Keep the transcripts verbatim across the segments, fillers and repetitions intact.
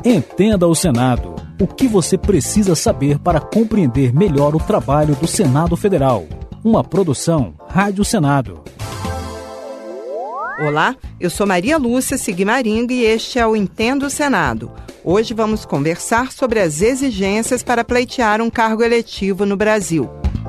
Entenda o Senado. O que você precisa saber para compreender melhor o trabalho do Senado Federal. Uma produção Rádio Senado. Olá, eu sou Maria Lúcia Sigmaringa e este é o Entenda o Senado. Hoje vamos conversar sobre as exigências para pleitear um cargo eletivo no Brasil.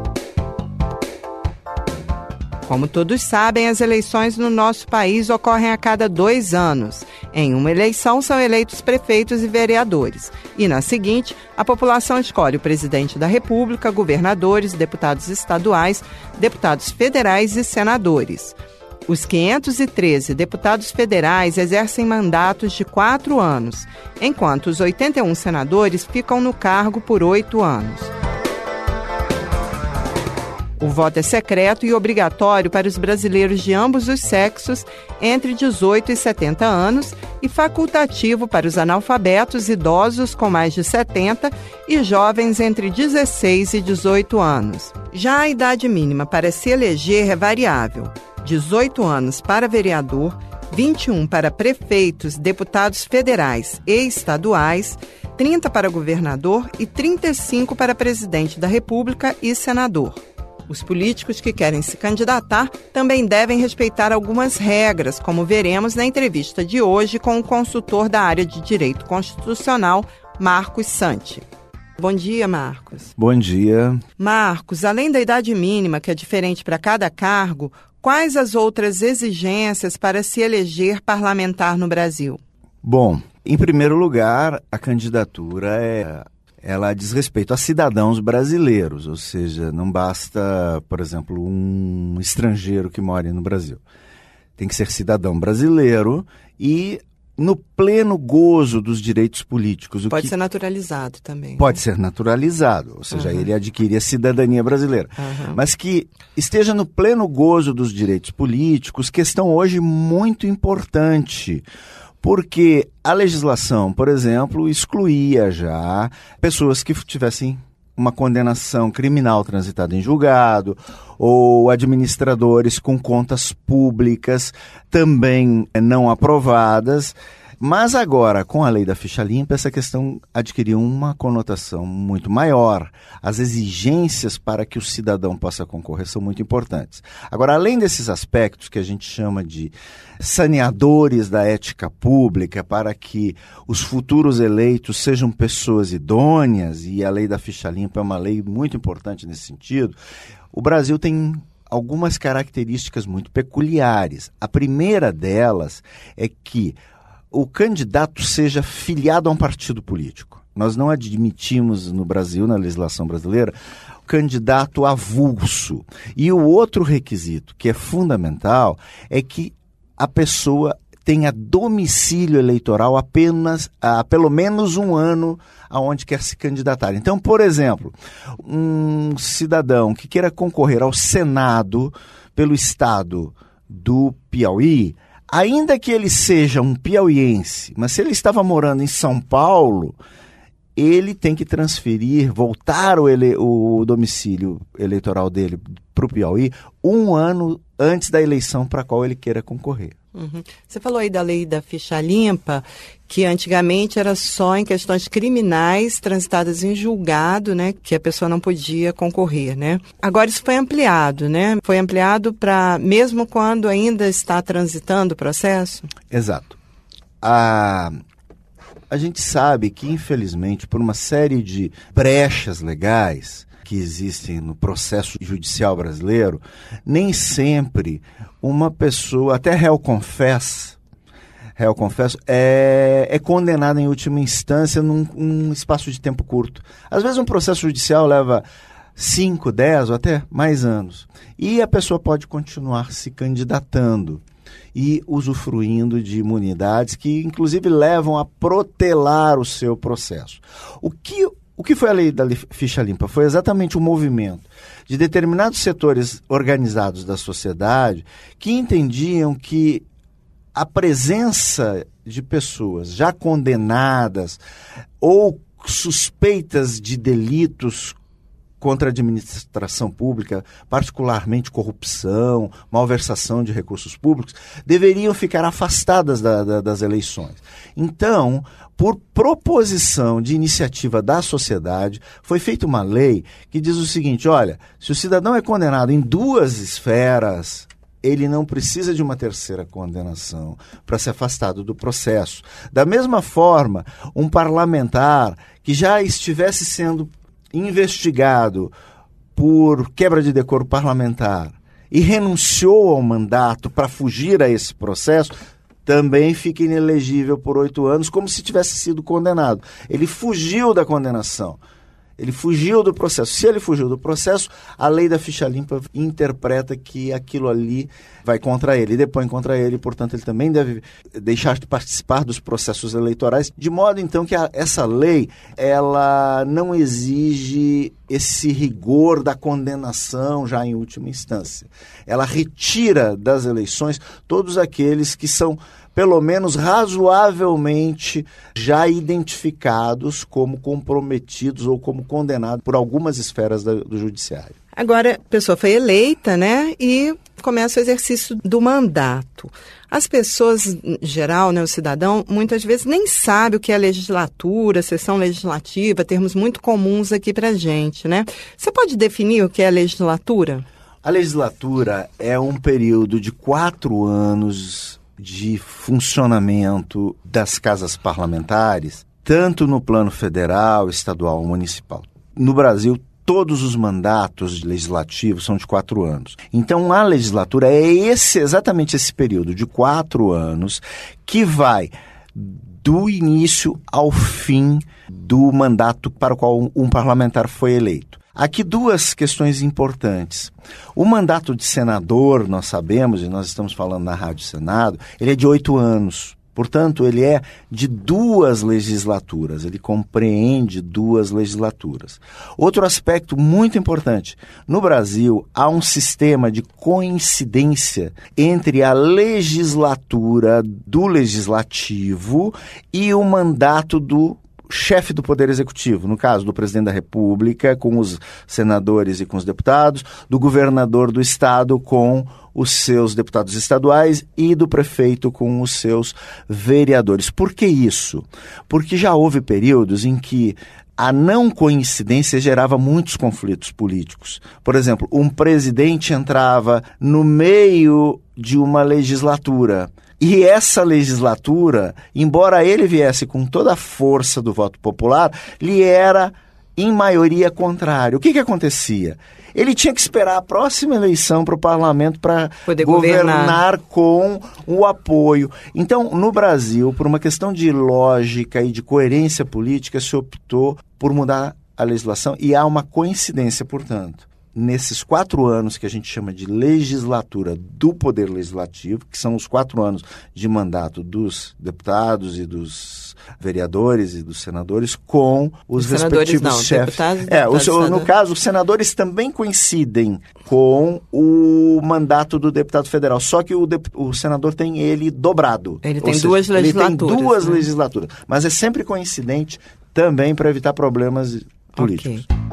Como todos sabem, as eleições no nosso país ocorrem a cada dois anos. Em uma eleição são eleitos prefeitos e vereadores. E na seguinte, a população escolhe o presidente da República, governadores, deputados estaduais, deputados federais e senadores. Os quinhentos e treze deputados federais exercem mandatos de quatro anos, enquanto os oitenta e um senadores ficam no cargo por oito anos. O voto é secreto e obrigatório para os brasileiros de ambos os sexos entre dezoito e setenta anos e facultativo para os analfabetos, idosos com mais de setenta e jovens entre dezesseis e dezoito anos. Já a idade mínima para se eleger é variável: dezoito anos para vereador, vinte e um para prefeitos, deputados federais e estaduais, trinta para governador e trinta e cinco para presidente da República e senador. Os políticos que querem se candidatar também devem respeitar algumas regras, como veremos na entrevista de hoje com o consultor da área de Direito Constitucional, Marcos Santi. Bom dia, Marcos. Bom dia. Marcos, além da idade mínima, que é diferente para cada cargo, quais as outras exigências para se eleger parlamentar no Brasil? Bom, em primeiro lugar, a candidatura é... ela diz respeito a cidadãos brasileiros, ou seja, não basta, por exemplo, um estrangeiro que mora no Brasil. Tem que ser cidadão brasileiro e no pleno gozo dos direitos políticos. O pode que... ser naturalizado também. Pode né? ser naturalizado, ou seja, uhum. ele adquire a cidadania brasileira. Uhum. Mas que esteja no pleno gozo dos direitos políticos, questão hoje muito importante. Porque a legislação, por exemplo, excluía já pessoas que tivessem uma condenação criminal transitada em julgado, ou administradores com contas públicas também não aprovadas. Mas agora, com a lei da ficha limpa, essa questão adquiriu uma conotação muito maior. As exigências para que o cidadão possa concorrer são muito importantes. Agora, além desses aspectos que a gente chama de saneadores da ética pública, para que os futuros eleitos sejam pessoas idôneas, e a lei da ficha limpa é uma lei muito importante nesse sentido, o Brasil tem algumas características muito peculiares. A primeira delas é que o candidato seja filiado a um partido político. Nós não admitimos no Brasil, na legislação brasileira, o candidato avulso. E o outro requisito, que é fundamental, é que a pessoa tenha domicílio eleitoral apenas há pelo menos um ano aonde quer se candidatar. Então, por exemplo, um cidadão que queira concorrer ao Senado pelo estado do Piauí, ainda que ele seja um piauiense, mas se ele estava morando em São Paulo, ele tem que transferir, voltar o, ele, o domicílio eleitoral dele para o Piauí um ano antes da eleição para a qual ele queira concorrer. Uhum. Você falou aí da lei da ficha limpa, que antigamente era só em questões criminais transitadas em julgado, né, que a pessoa não podia concorrer, né? Agora isso foi ampliado, né? Foi ampliado para mesmo quando ainda está transitando o processo? Exato. A, a gente sabe que, infelizmente, por uma série de brechas legais que existem no processo judicial brasileiro, nem sempre uma pessoa, até réu confesso, réu confesso, é, é condenada em última instância num, num espaço de tempo curto. Às vezes um processo judicial leva cinco, dez ou até mais anos. E a pessoa pode continuar se candidatando e usufruindo de imunidades que, inclusive, levam a protelar o seu processo. O que O que foi a lei da ficha limpa? Foi exatamente um movimento de determinados setores organizados da sociedade que entendiam que a presença de pessoas já condenadas ou suspeitas de delitos contra a administração pública, particularmente corrupção, malversação de recursos públicos, deveriam ficar afastadas da, da, das eleições. Então, por proposição de iniciativa da sociedade, foi feita uma lei que diz o seguinte: olha, se o cidadão é condenado em duas esferas, ele não precisa de uma terceira condenação para ser afastado do processo. Da mesma forma, um parlamentar que já estivesse sendo investigado por quebra de decoro parlamentar e renunciou ao mandato para fugir a esse processo, também fica inelegível por oito anos, como se tivesse sido condenado. Ele fugiu da condenação. Ele fugiu do processo. Se ele fugiu do processo, a lei da ficha limpa interpreta que aquilo ali vai contra ele, e depõe contra ele, portanto, ele também deve deixar de participar dos processos eleitorais, de modo, então, que a, essa lei, ela não exige esse rigor da condenação já em última instância. Ela retira das eleições todos aqueles que são, pelo menos razoavelmente, já identificados como comprometidos ou como condenados por algumas esferas da, do judiciário. Agora, a pessoa foi eleita, né, e começa o exercício do mandato. As pessoas, em geral, né, o cidadão, muitas vezes nem sabe o que é legislatura, sessão legislativa, termos muito comuns aqui pra gente, né? Você pode definir o que é legislatura? A legislatura é um período de quatro anos de funcionamento das casas parlamentares, tanto no plano federal, estadual ou municipal. No Brasil, todos os mandatos legislativos são de quatro anos. Então, a legislatura é esse, exatamente esse período de quatro anos que vai do início ao fim do mandato para o qual um parlamentar foi eleito. Aqui duas questões importantes. O mandato de senador, nós sabemos, e nós estamos falando na Rádio Senado, ele é de oito anos. Portanto, ele é de duas legislaturas, ele compreende duas legislaturas. Outro aspecto muito importante, no Brasil há um sistema de coincidência entre a legislatura do legislativo e o mandato do chefe do Poder Executivo, no caso do presidente da República com os senadores e com os deputados, do governador do estado com os seus deputados estaduais e do prefeito com os seus vereadores. Por que isso? Porque já houve períodos em que a não coincidência gerava muitos conflitos políticos. Por exemplo, um presidente entrava no meio de uma legislatura. E essa legislatura, embora ele viesse com toda a força do voto popular, lhe era, em maioria, contrário. O que que acontecia? Ele tinha que esperar a próxima eleição para o parlamento para governar com o apoio. Então, no Brasil, por uma questão de lógica e de coerência política, se optou por mudar a legislação e há uma coincidência, portanto. Nesses quatro anos que a gente chama de legislatura do Poder Legislativo, que são os quatro anos de mandato dos deputados e dos vereadores e dos senadores, com os, os respectivos não, chefes. Deputados, é, deputados, o, no caso, os senadores também coincidem com o mandato do deputado federal, só que o, de, o senador tem ele dobrado. Ele tem seja, duas legislaturas. Ele tem duas né? legislaturas, mas é sempre coincidente também para evitar problemas políticos. Okay.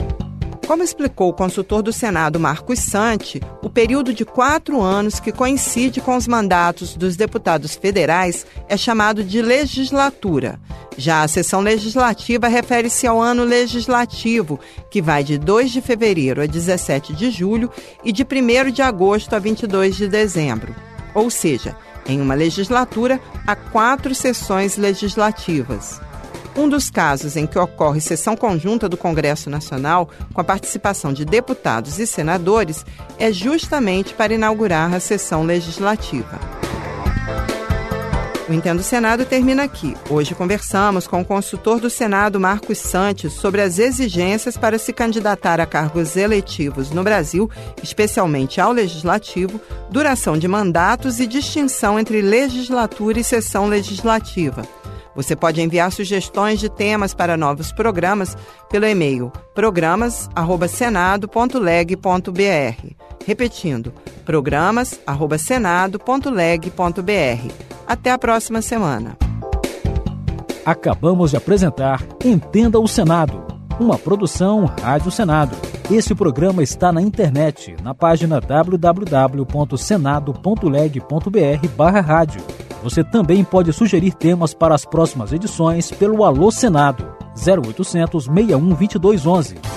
Como explicou o consultor do Senado, Marcos Santi, o período de quatro anos que coincide com os mandatos dos deputados federais é chamado de legislatura. Já a sessão legislativa refere-se ao ano legislativo, que vai de dois de fevereiro a dezessete de julho e de primeiro de agosto a vinte e dois de dezembro. Ou seja, em uma legislatura, há quatro sessões legislativas. Um dos casos em que ocorre sessão conjunta do Congresso Nacional, com a participação de deputados e senadores, é justamente para inaugurar a sessão legislativa. O Entendo Senado termina aqui. Hoje conversamos com o consultor do Senado, Marcos Santi, sobre as exigências para se candidatar a cargos eletivos no Brasil, especialmente ao Legislativo, duração de mandatos e distinção entre legislatura e sessão legislativa. Você pode enviar sugestões de temas para novos programas pelo e-mail programas arroba senado ponto leg ponto br. Repetindo, programas arroba senado ponto leg ponto br. Até a próxima semana. Acabamos de apresentar Entenda o Senado, uma produção Rádio Senado. Esse programa está na internet, na página w w w ponto senado ponto leg ponto b r barra rádio. Você também pode sugerir temas para as próximas edições pelo Alô Senado, zero oitocentos, seis um, dois dois um um.